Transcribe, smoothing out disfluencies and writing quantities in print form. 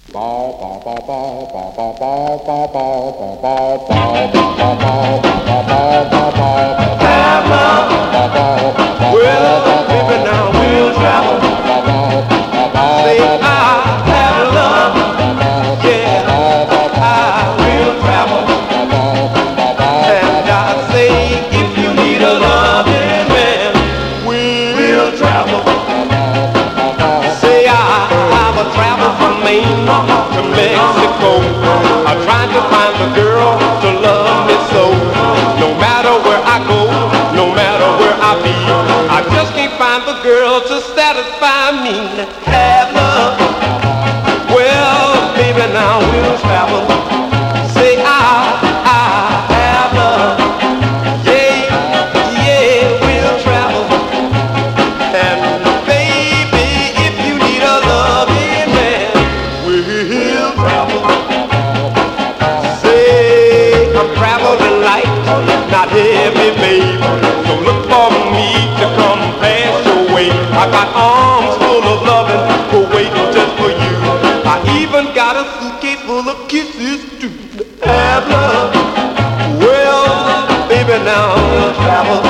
Well, baby, now we'll travel. Say I have love. Yeah, I will travel. And I say if you need a loving man, we'll travel. Say I travel from Maine to Mexico. I tried to find the girl to love me so. No matter where I go, no matter where I be, I just can't find the girl to satisfy me. Have love. Well, baby, now we'll travel. Say I have love. Yeah, yeah, we'll travel. And baby, if you need a loving man, we'll travel. Say I'm traveling light, not heavy, babe. So look for me to come past your way. I got arms full of loving, waiting just for you. I even got a suitcase full of kisses to have love. Well, baby, now we'll travel.